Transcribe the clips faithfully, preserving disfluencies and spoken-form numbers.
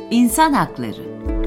İnsan Hakları.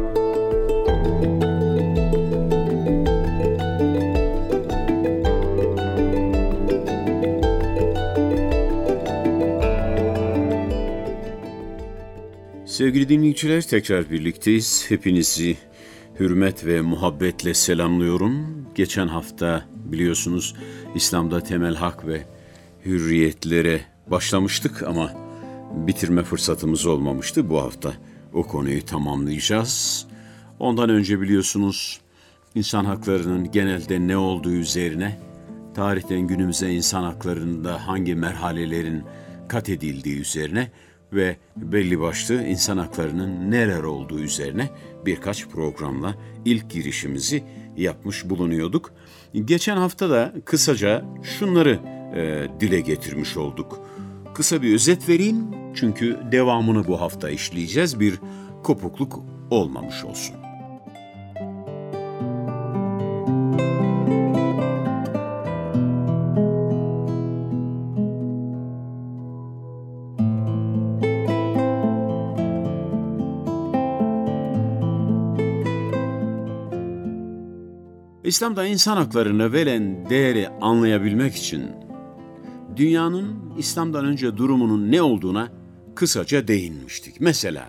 Sevgili dinleyiciler, tekrar birlikteyiz. Hepinizi hürmet ve muhabbetle selamlıyorum. Geçen hafta biliyorsunuz İslam'da temel hak ve hürriyetlere başlamıştık ama bitirme fırsatımız olmamıştı. Bu hafta o konuyu tamamlayacağız. Ondan önce biliyorsunuz insan haklarının genelde ne olduğu üzerine, tarihten günümüze insan haklarında hangi merhalelerin kat edildiği üzerine ve belli başlı insan haklarının neler olduğu üzerine birkaç programla ilk girişimizi yapmış bulunuyorduk. Geçen hafta da kısaca şunları e, dile getirmiş olduk. Kısa bir özet vereyim çünkü devamını bu hafta işleyeceğiz. Bir kopukluk olmamış olsun. İslam'da insan haklarına verilen değeri anlayabilmek için dünyanın İslam'dan önce durumunun ne olduğuna kısaca değinmiştik. Mesela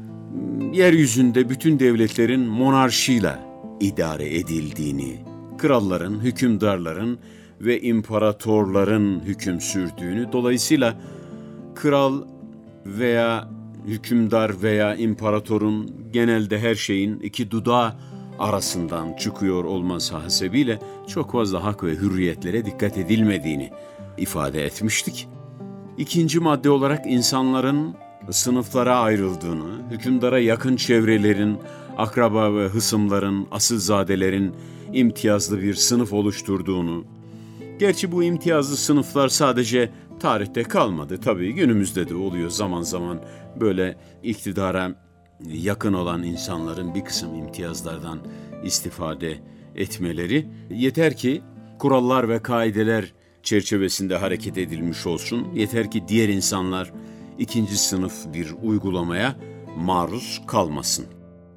yeryüzünde bütün devletlerin monarşiyle idare edildiğini, kralların, hükümdarların ve imparatorların hüküm sürdüğünü, dolayısıyla kral veya hükümdar veya imparatorun genelde her şeyin iki dudağı arasından çıkıyor olması hasebiyle çok fazla hak ve hürriyetlere dikkat edilmediğini ifade etmiştik. İkinci madde olarak insanların sınıflara ayrıldığını, hükümdara yakın çevrelerin, akraba ve hısımların, asilzadelerin imtiyazlı bir sınıf oluşturduğunu, gerçi bu imtiyazlı sınıflar sadece tarihte kalmadı, tabii günümüzde de oluyor zaman zaman böyle iktidara yakın olan insanların bir kısım imtiyazlardan istifade etmeleri, yeter ki kurallar ve kaideler çerçevesinde hareket edilmiş olsun, yeter ki diğer insanlar ikinci sınıf bir uygulamaya maruz kalmasın.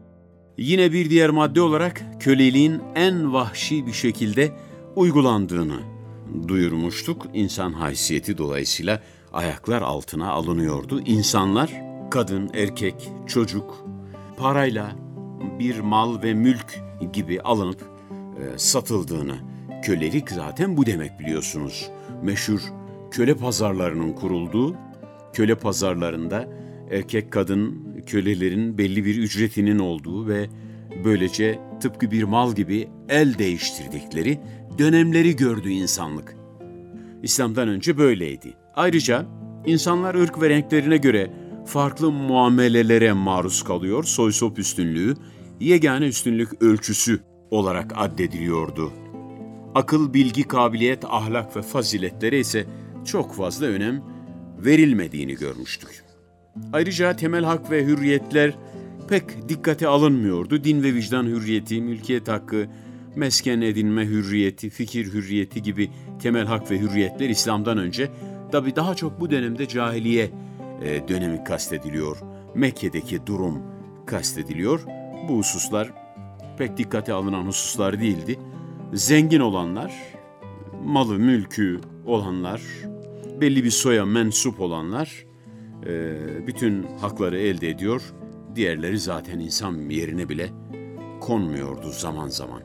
Yine bir diğer madde olarak köleliğin en vahşi bir şekilde uygulandığını duyurmuştuk. İnsan haysiyeti dolayısıyla ayaklar altına alınıyordu. İnsanlar, kadın, erkek, çocuk, parayla bir mal ve mülk gibi alınıp e, satıldığını, kölelik zaten bu demek biliyorsunuz. Meşhur köle pazarlarının kurulduğu, köle pazarlarında erkek kadın kölelerin belli bir ücretinin olduğu ve böylece tıpkı bir mal gibi el değiştirdikleri dönemleri gördü insanlık. İslam'dan önce böyleydi. Ayrıca insanlar ırk ve renklerine göre farklı muamelelere maruz kalıyor, soysop üstünlüğü yegane üstünlük ölçüsü olarak addediliyordu. Akıl, bilgi, kabiliyet, ahlak ve faziletlere ise çok fazla önem verilmediğini görmüştük. Ayrıca temel hak ve hürriyetler pek dikkate alınmıyordu. Din ve vicdan hürriyeti, mülkiyet hakkı, mesken edinme hürriyeti, fikir hürriyeti gibi temel hak ve hürriyetler İslam'dan önce, tabii daha çok bu dönemde cahiliye e, dönemi kastediliyor. Mekke'deki durum kastediliyor. Bu hususlar pek dikkate alınan hususlar değildi. Zengin olanlar, malı mülkü olanlar, belli bir soya mensup olanlar e, bütün hakları elde ediyor. Diğerleri zaten insan yerine bile konmuyordu zaman zaman.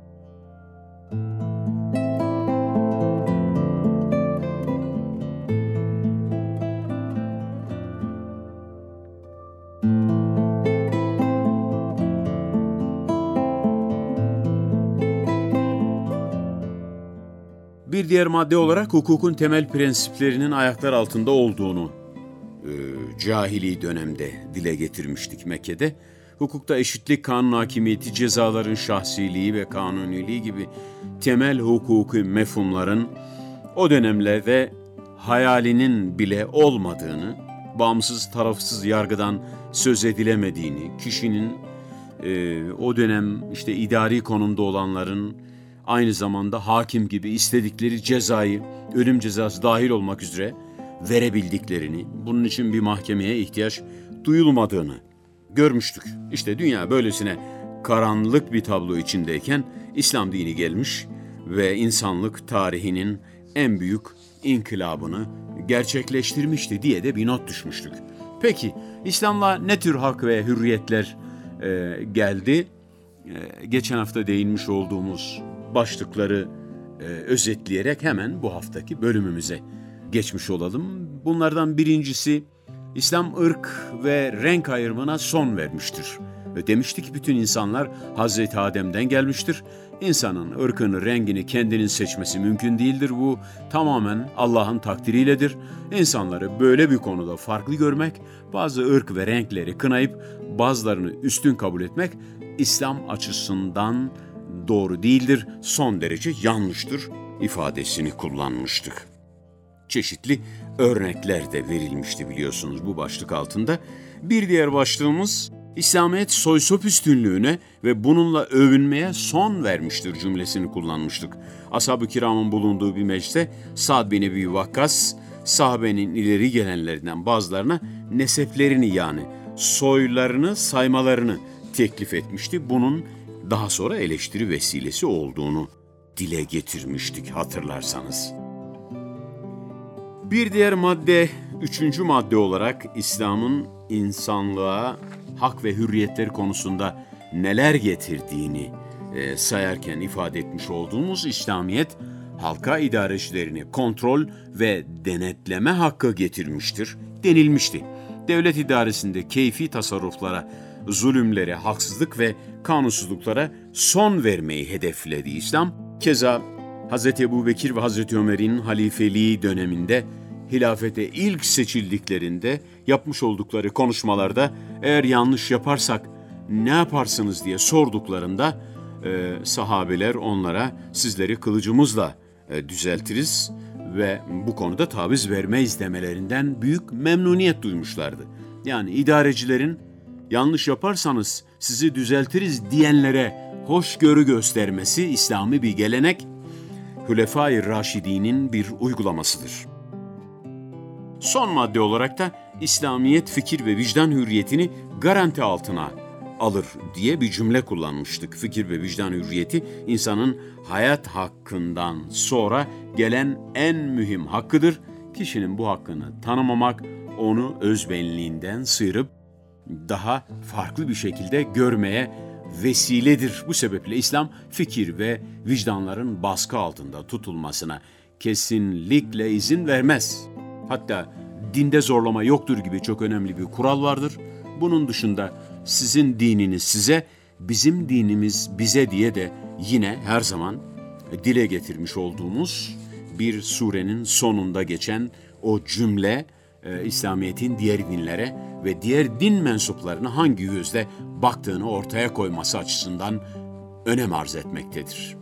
Bir diğer madde olarak hukukun temel prensiplerinin ayaklar altında olduğunu e, cahili dönemde dile getirmiştik Mekke'de. Hukukta eşitlik, kanun hakimiyeti, cezaların şahsiliği ve kanuniliği gibi temel hukuki mefhumların o dönemlerde hayalinin bile olmadığını, bağımsız tarafsız yargıdan söz edilemediğini, kişinin e, o dönem işte idari konumda olanların aynı zamanda hakim gibi istedikleri cezayı, ölüm cezası dahil olmak üzere verebildiklerini, bunun için bir mahkemeye ihtiyaç duyulmadığını görmüştük. İşte dünya böylesine karanlık bir tablo içindeyken İslam dini gelmiş ve insanlık tarihinin en büyük inkılabını gerçekleştirmişti diye de bir not düşmüştük. Peki İslam'la ne tür hak ve hürriyetler e, geldi? E, geçen hafta değinmiş olduğumuz başlıkları e, özetleyerek hemen bu haftaki bölümümüze geçmiş olalım. Bunlardan birincisi, İslam ırk ve renk ayrımına son vermiştir. Ve demiştik ki bütün insanlar Hazreti Adem'den gelmiştir. İnsanın ırkını, rengini kendinin seçmesi mümkün değildir. Bu tamamen Allah'ın takdiriyledir. İnsanları böyle bir konuda farklı görmek, bazı ırk ve renkleri kınayıp bazılarını üstün kabul etmek İslam açısından doğru değildir, son derece yanlıştır ifadesini kullanmıştık. Çeşitli örnekler de verilmişti biliyorsunuz bu başlık altında. Bir diğer başlığımız, İslamiyet soysop üstünlüğüne ve bununla övünmeye son vermiştir cümlesini kullanmıştık. Ashab-ı kiramın bulunduğu bir mecliste Sa'd bin Ebi Vakkas, sahabenin ileri gelenlerinden bazılarına neseplerini yani soylarını saymalarını teklif etmişti. Bunun daha sonra eleştiri vesilesi olduğunu dile getirmiştik hatırlarsanız. Bir diğer madde, üçüncü madde olarak İslam'ın insanlığa hak ve hürriyetleri konusunda neler getirdiğini e, sayarken ifade etmiş olduğumuz İslamiyet, halka idarecilerini kontrol ve denetleme hakkı getirmiştir denilmişti. Devlet idaresinde keyfi tasarruflara, zulümlere, haksızlık ve kanunsuzluklara son vermeyi hedefledi İslam. Keza Hz. Ebubekir ve Hz. Ömer'in halifeliği döneminde hilafete ilk seçildiklerinde yapmış oldukları konuşmalarda eğer yanlış yaparsak ne yaparsınız diye sorduklarında e, sahabeler onlara sizleri kılıcımızla e, düzeltiriz ve bu konuda taviz vermeyiz demelerinden büyük memnuniyet duymuşlardı. Yani idarecilerin yanlış yaparsanız sizi düzeltiriz diyenlere hoşgörü göstermesi İslami bir gelenek, Hülefai Raşidî'nin bir uygulamasıdır. Son madde olarak da İslamiyet fikir ve vicdan hürriyetini garanti altına alır diye bir cümle kullanmıştık. Fikir ve vicdan hürriyeti insanın hayat hakkından sonra gelen en mühim hakkıdır. Kişinin bu hakkını tanımamak onu özbenliğinden sıyırıp daha farklı bir şekilde görmeye vesiledir. Bu sebeple İslam fikir ve vicdanların baskı altında tutulmasına kesinlikle izin vermez. Hatta dinde zorlama yoktur gibi çok önemli bir kural vardır. Bunun dışında sizin dininiz size, bizim dinimiz bize diye de yine her zaman dile getirmiş olduğumuz bir surenin sonunda geçen o cümle, e, İslamiyet'in diğer dinlere ve diğer din mensuplarına hangi gözle baktığını ortaya koyması açısından önem arz etmektedir.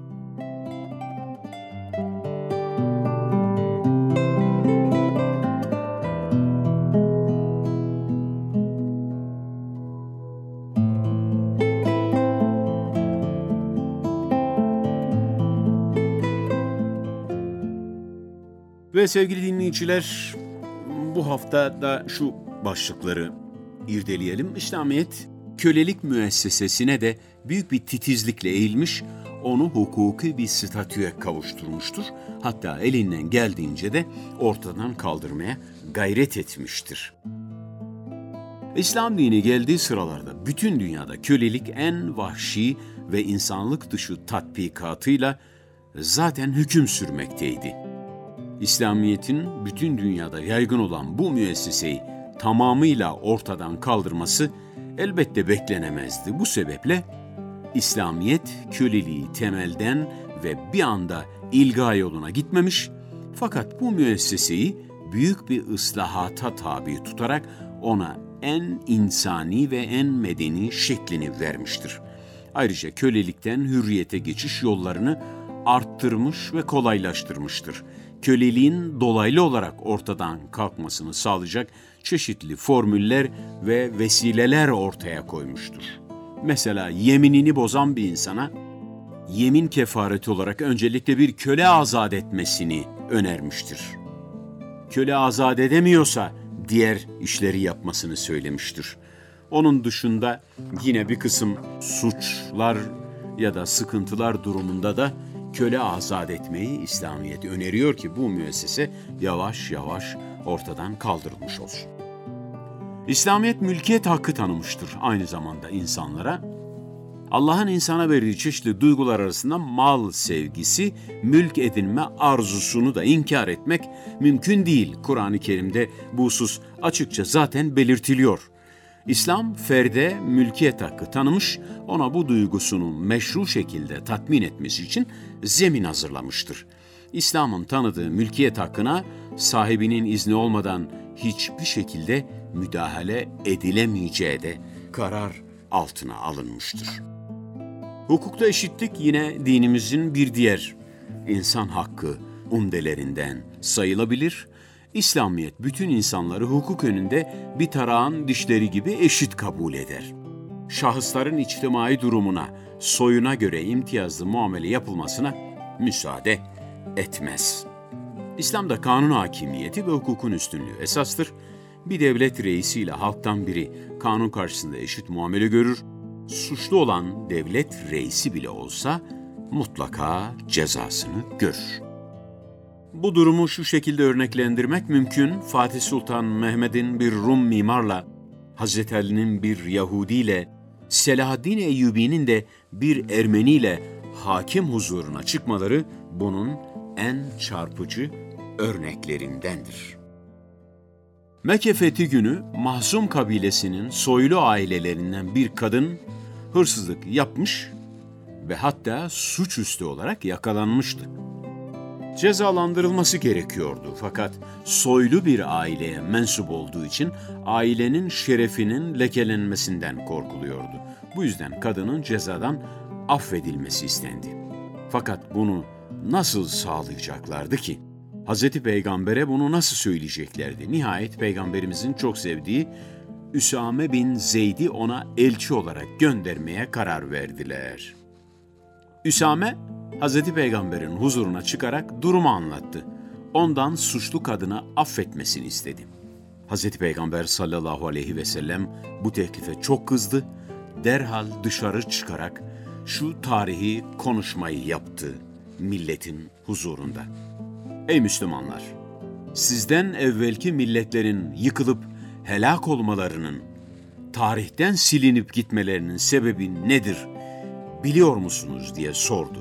Ve sevgili dinleyiciler, bu hafta da şu başlıkları irdeleyelim. İslamiyet, kölelik müessesesine de büyük bir titizlikle eğilmiş, onu hukuki bir statüye kavuşturmuştur. Hatta elinden geldiğince de ortadan kaldırmaya gayret etmiştir. İslam dini geldiği sıralarda bütün dünyada kölelik en vahşi ve insanlık dışı tatbikatıyla zaten hüküm sürmekteydi. İslamiyet'in bütün dünyada yaygın olan bu müesseseyi tamamıyla ortadan kaldırması elbette beklenemezdi. Bu sebeple İslamiyet köleliği temelden ve bir anda ilga yoluna gitmemiş, fakat bu müesseseyi büyük bir ıslahata tabi tutarak ona en insani ve en medeni şeklini vermiştir. Ayrıca kölelikten hürriyete geçiş yollarını arttırmış ve kolaylaştırmıştır. Köleliğin dolaylı olarak ortadan kalkmasını sağlayacak çeşitli formüller ve vesileler ortaya koymuştur. Mesela yeminini bozan bir insana yemin kefareti olarak öncelikle bir köle azat etmesini önermiştir. Köle azat edemiyorsa diğer işleri yapmasını söylemiştir. Onun dışında yine bir kısım suçlar ya da sıkıntılar durumunda da köle azat etmeyi İslamiyet öneriyor ki bu müessese yavaş yavaş ortadan kaldırılmış olsun. İslamiyet mülkiyet hakkı tanımıştır aynı zamanda insanlara. Allah'ın insana verdiği çeşitli duygular arasında mal sevgisi, mülk edinme arzusunu da inkar etmek mümkün değil. Kur'an-ı Kerim'de bu husus açıkça zaten belirtiliyor. İslam, ferde mülkiyet hakkı tanımış, ona bu duygusunu meşru şekilde tatmin etmesi için zemin hazırlamıştır. İslam'ın tanıdığı mülkiyet hakkına sahibinin izni olmadan hiçbir şekilde müdahale edilemeyeceği de karar altına alınmıştır. Hukukta eşitlik yine dinimizin bir diğer insan hakkı umdelerinden sayılabilir. İslamiyet bütün insanları hukuk önünde bir tarağın dişleri gibi eşit kabul eder. Şahısların içtimai durumuna, soyuna göre imtiyazlı muamele yapılmasına müsaade etmez. İslam'da kanun hakimiyeti ve hukukun üstünlüğü esastır. Bir devlet reisiyle halktan biri kanun karşısında eşit muamele görür. Suçlu olan devlet reisi bile olsa mutlaka cezasını görür. Bu durumu şu şekilde örneklendirmek mümkün. Fatih Sultan Mehmet'in bir Rum mimarla, Hazreti Ali'nin bir Yahudiyle, Selahaddin Eyyubi'nin de bir Ermeniyle hakim huzuruna çıkmaları bunun en çarpıcı örneklerindendir. Mekke fethi günü Mahzum kabilesinin soylu ailelerinden bir kadın hırsızlık yapmış ve hatta suçüstü olarak yakalanmıştı. Cezalandırılması gerekiyordu fakat soylu bir aileye mensup olduğu için ailenin şerefinin lekelenmesinden korkuluyordu. Bu yüzden kadının cezadan affedilmesi istendi. Fakat bunu nasıl sağlayacaklardı ki? Hazreti Peygamber'e bunu nasıl söyleyeceklerdi? Nihayet Peygamberimizin çok sevdiği Üsame bin Zeyd'i ona elçi olarak göndermeye karar verdiler. Üsame, Hazreti Peygamber'in huzuruna çıkarak durumu anlattı. Ondan suçlu kadını affetmesini istedi. Hazreti Peygamber sallallahu aleyhi ve sellem bu teklife çok kızdı. Derhal dışarı çıkarak şu tarihi konuşmayı yaptı milletin huzurunda. Ey Müslümanlar! Sizden evvelki milletlerin yıkılıp helak olmalarının, tarihten silinip gitmelerinin sebebi nedir, biliyor musunuz diye sordu.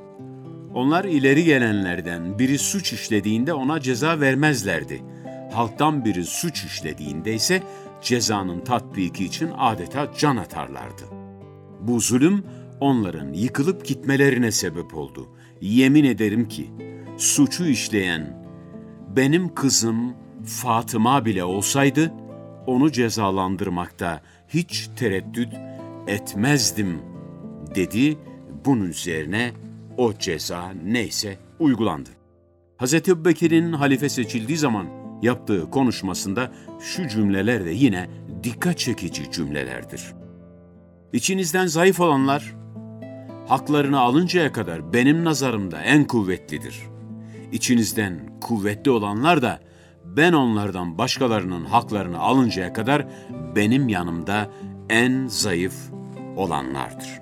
Onlar ileri gelenlerden biri suç işlediğinde ona ceza vermezlerdi. Halktan biri suç işlediğinde ise cezanın tatbiki için adeta can atarlardı. Bu zulüm onların yıkılıp gitmelerine sebep oldu. Yemin ederim ki suçu işleyen benim kızım Fatıma bile olsaydı onu cezalandırmakta hiç tereddüt etmezdim dedi. Bunun üzerine o ceza neyse uygulandı. Hazreti Ebubekir'in halife seçildiği zaman yaptığı konuşmasında şu cümleler de yine dikkat çekici cümlelerdir. İçinizden zayıf olanlar haklarını alıncaya kadar benim nazarımda en kuvvetlidir. İçinizden kuvvetli olanlar da ben onlardan başkalarının haklarını alıncaya kadar benim yanımda en zayıf olanlardır.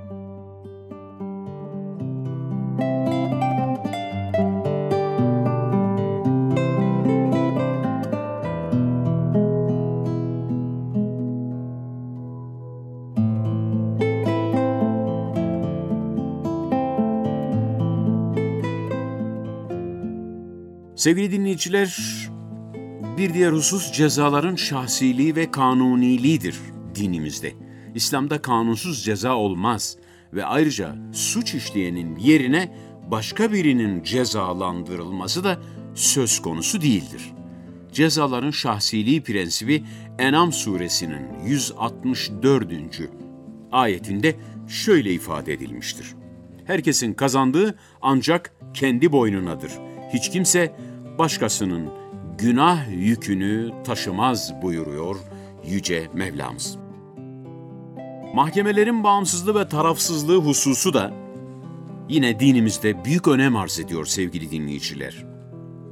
Sevgili dinleyiciler, bir diğer husus cezaların şahsiliği ve kanuniliğidir dinimizde. İslam'da kanunsuz ceza olmaz ve ayrıca suç işleyenin yerine başka birinin cezalandırılması da söz konusu değildir. Cezaların şahsiliği prensibi En'am suresinin yüz altmış dördüncü ayetinde şöyle ifade edilmiştir. Herkesin kazandığı ancak kendi boynunadır. Hiç kimse başkasının günah yükünü taşımaz buyuruyor Yüce Mevlamız. Mahkemelerin bağımsızlığı ve tarafsızlığı hususu da yine dinimizde büyük önem arz ediyor sevgili dinleyiciler.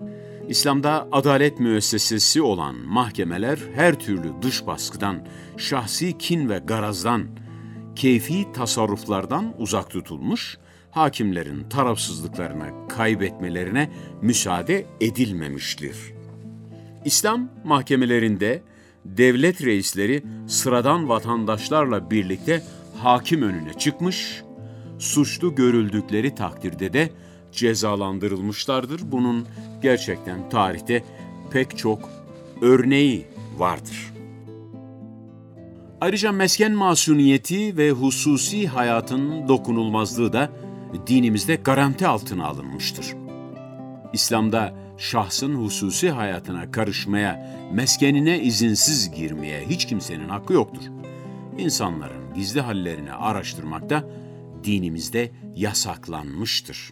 İslam'da adalet müessesesi olan mahkemeler her türlü dış baskıdan, şahsi kin ve garazdan, keyfi tasarruflardan uzak tutulmuş, hakimlerin tarafsızlıklarına kaybetmelerine müsaade edilmemiştir. İslam mahkemelerinde devlet reisleri sıradan vatandaşlarla birlikte hakim önüne çıkmış, suçlu görüldükleri takdirde de cezalandırılmışlardır. Bunun gerçekten tarihte pek çok örneği vardır. Ayrıca mesken masuniyeti ve hususi hayatın dokunulmazlığı da dinimizde garanti altına alınmıştır. İslam'da şahsın hususi hayatına karışmaya, meskenine izinsiz girmeye hiç kimsenin hakkı yoktur. İnsanların gizli hallerini araştırmak da dinimizde yasaklanmıştır.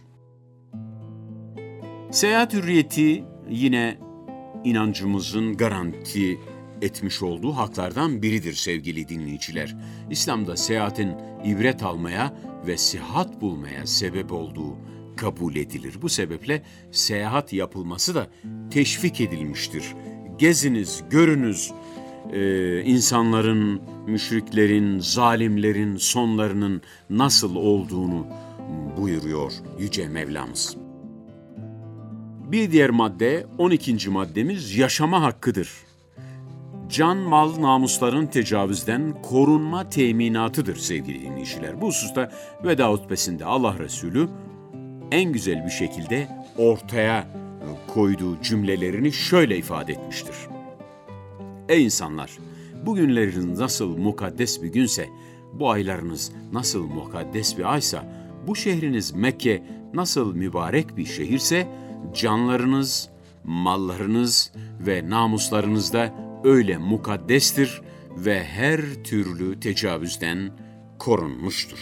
Seyahat hürriyeti yine inancımızın garanti etmiş olduğu haklardan biridir sevgili dinleyiciler. İslam'da seyahatin ibret almaya ve sihat bulmaya sebep olduğu kabul edilir. Bu sebeple seyahat yapılması da teşvik edilmiştir. Geziniz, görünüz, Ee, insanların, müşriklerin, zalimlerin sonlarının nasıl olduğunu buyuruyor Yüce Mevlamız. Bir diğer madde, on ikinci maddemiz yaşama hakkıdır. Can, mal, namusların tecavüzden korunma teminatıdır sevgili dinleyiciler. Bu hususta Veda hutbesinde Allah Resulü en güzel bir şekilde ortaya koyduğu cümlelerini şöyle ifade etmiştir. Ey insanlar! Bugünleriniz nasıl mukaddes bir günse, bu aylarınız nasıl mukaddes bir aysa, bu şehriniz Mekke nasıl mübarek bir şehirse, canlarınız, mallarınız ve namuslarınız da öyle mukaddestir ve her türlü tecavüzden korunmuştur.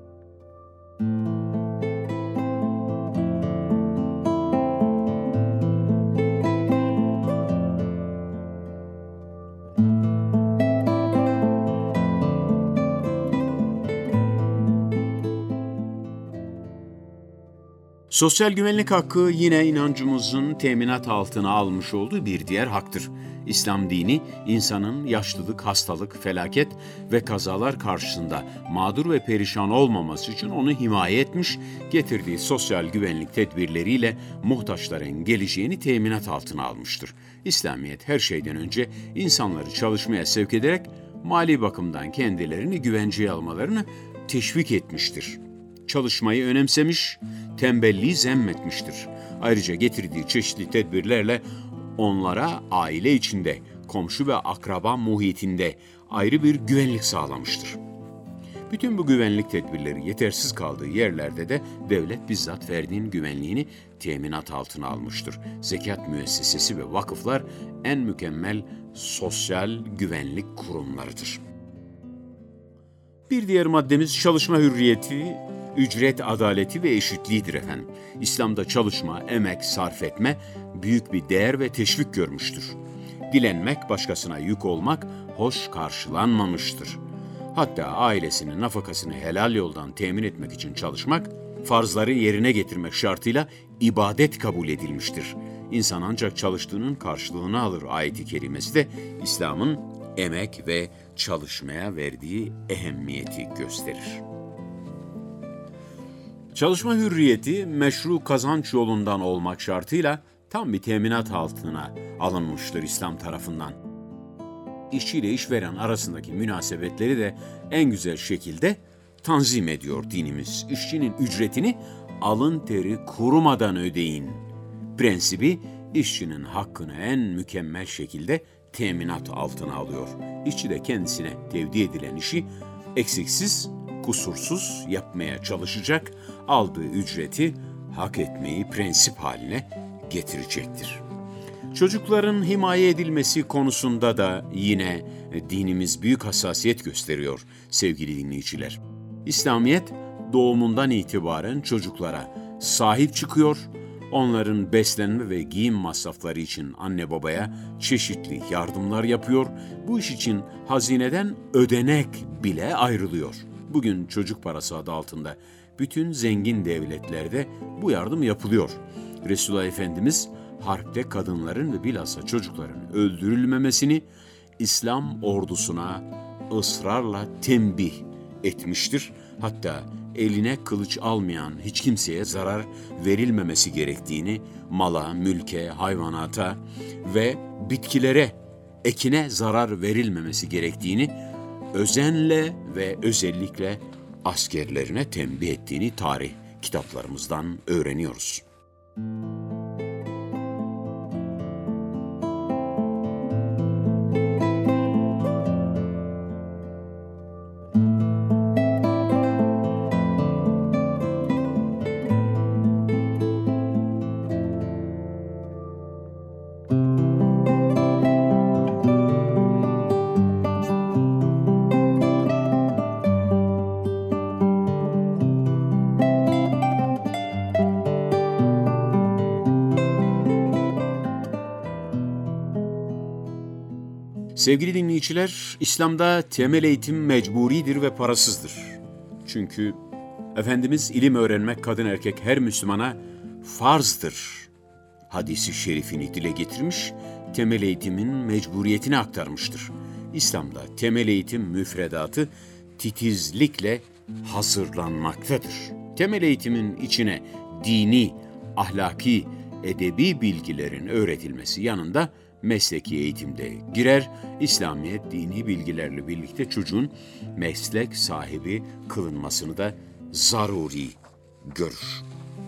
Sosyal güvenlik hakkı yine inancımızın teminat altına almış olduğu bir diğer haktır. İslam dini, insanın yaşlılık, hastalık, felaket ve kazalar karşısında mağdur ve perişan olmaması için onu himaye etmiş, getirdiği sosyal güvenlik tedbirleriyle muhtaçların geleceğini teminat altına almıştır. İslamiyet her şeyden önce insanları çalışmaya sevk ederek mali bakımdan kendilerini güvenceye almalarını teşvik etmiştir. Çalışmayı önemsemiş, tembelliği zemmetmiştir. Ayrıca getirdiği çeşitli tedbirlerle onlara aile içinde, komşu ve akraba muhitinde ayrı bir güvenlik sağlamıştır. Bütün bu güvenlik tedbirleri yetersiz kaldığı yerlerde de devlet bizzat verdiğin güvenliğini teminat altına almıştır. Zekat müessesesi ve vakıflar en mükemmel sosyal güvenlik kurumlarıdır. Bir diğer maddemiz çalışma hürriyeti, ücret adaleti ve eşitliğidir efendim. İslam'da çalışma, emek sarf etme büyük bir değer ve teşvik görmüştür. Dilenmek, başkasına yük olmak hoş karşılanmamıştır. Hatta ailesinin nafakasını helal yoldan temin etmek için çalışmak, farzları yerine getirmek şartıyla ibadet kabul edilmiştir. İnsan ancak çalıştığının karşılığını alır ayet-i kerimesi de İslam'ın emek ve çalışmaya verdiği ehemmiyeti gösterir. Çalışma hürriyeti meşru kazanç yolundan olmak şartıyla tam bir teminat altına alınmıştır İslam tarafından. İşçi ile işveren arasındaki münasebetleri de en güzel şekilde tanzim ediyor dinimiz. İşçinin ücretini alın teri kurumadan ödeyin prensibi işçinin hakkını en mükemmel şekilde teminat altına alıyor. İşçi de kendisine tevdi edilen işi eksiksiz, kusursuz yapmaya çalışacak, aldığı ücreti hak etmeyi prensip haline getirecektir. Çocukların himaye edilmesi konusunda da yine dinimiz büyük hassasiyet gösteriyor sevgili dinleyiciler. İslamiyet doğumundan itibaren çocuklara sahip çıkıyor, onların beslenme ve giyim masrafları için anne babaya çeşitli yardımlar yapıyor, bu iş için hazineden ödenek bile ayrılıyor. Bugün çocuk parası adı altında bütün zengin devletlerde bu yardım yapılıyor. Resulullah Efendimiz harpte kadınların ve bilhassa çocukların öldürülmemesini İslam ordusuna ısrarla tembih etmiştir. Hatta eline kılıç almayan hiç kimseye zarar verilmemesi gerektiğini, mala, mülke, hayvanata ve bitkilere, ekine zarar verilmemesi gerektiğini özenle ve özellikle askerlerine tembih ettiğini tarih kitaplarımızdan öğreniyoruz. Sevgili dinleyiciler, İslam'da temel eğitim mecburidir ve parasızdır. Çünkü Efendimiz ilim öğrenmek kadın erkek her Müslümana farzdır hadisi şerifini dile getirmiş, temel eğitimin mecburiyetini aktarmıştır. İslam'da temel eğitim müfredatı titizlikle hazırlanmaktadır. Temel eğitimin içine dini, ahlaki, edebi bilgilerin öğretilmesi yanında mesleki eğitimde girer. İslamiyet dini bilgilerle birlikte çocuğun meslek sahibi kılınmasını da zaruri görür.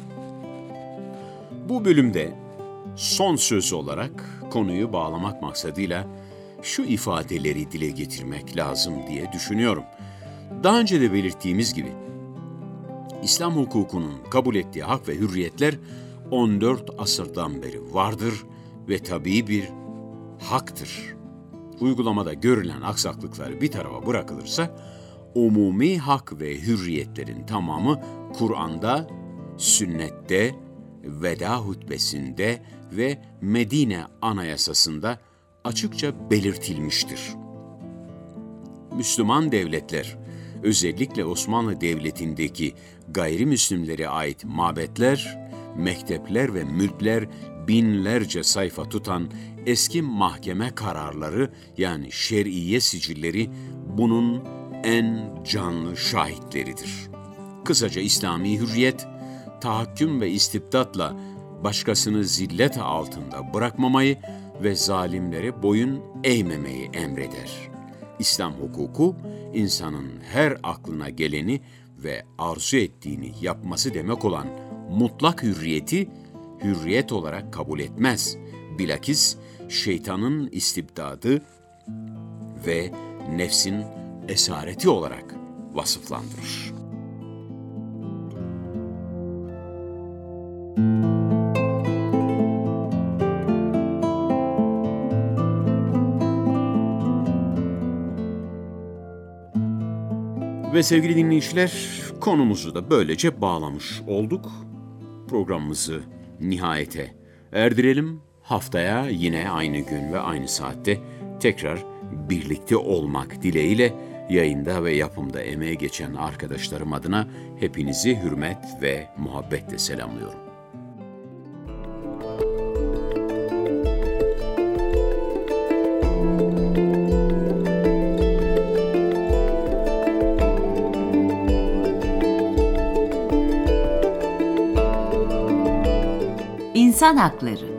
Bu bölümde son söz olarak konuyu bağlamak maksadıyla şu ifadeleri dile getirmek lazım diye düşünüyorum. Daha önce de belirttiğimiz gibi İslam hukukunun kabul ettiği hak ve hürriyetler on dört asırdan beri vardır ve tabii bir haktır. Uygulamada görülen aksaklıklar bir tarafa bırakılırsa, umumi hak ve hürriyetlerin tamamı Kur'an'da, sünnette, veda hutbesinde ve Medine Anayasası'nda açıkça belirtilmiştir. Müslüman devletler, özellikle Osmanlı Devleti'ndeki gayrimüslimlere ait mabetler, mektepler ve mülkler binlerce sayfa tutan eski mahkeme kararları yani şer'iye sicilleri bunun en canlı şahitleridir. Kısaca İslami hürriyet, tahakküm ve istibdatla başkasını zillet altında bırakmamayı ve zalimlere boyun eğmemeyi emreder. İslam hukuku, insanın her aklına geleni ve arzu ettiğini yapması demek olan mutlak hürriyeti, hürriyet olarak kabul etmez. Bilakis şeytanın istibdadı ve nefsin esareti olarak vasıflandırır. Ve sevgili dinleyiciler, konumuzu da böylece bağlamış olduk. Programımızı nihayete erdirelim. Haftaya yine aynı gün ve aynı saatte tekrar birlikte olmak dileğiyle yayında ve yapımda emeği geçen arkadaşlarım adına hepinizi hürmet ve muhabbetle selamlıyorum. İnsan Hakları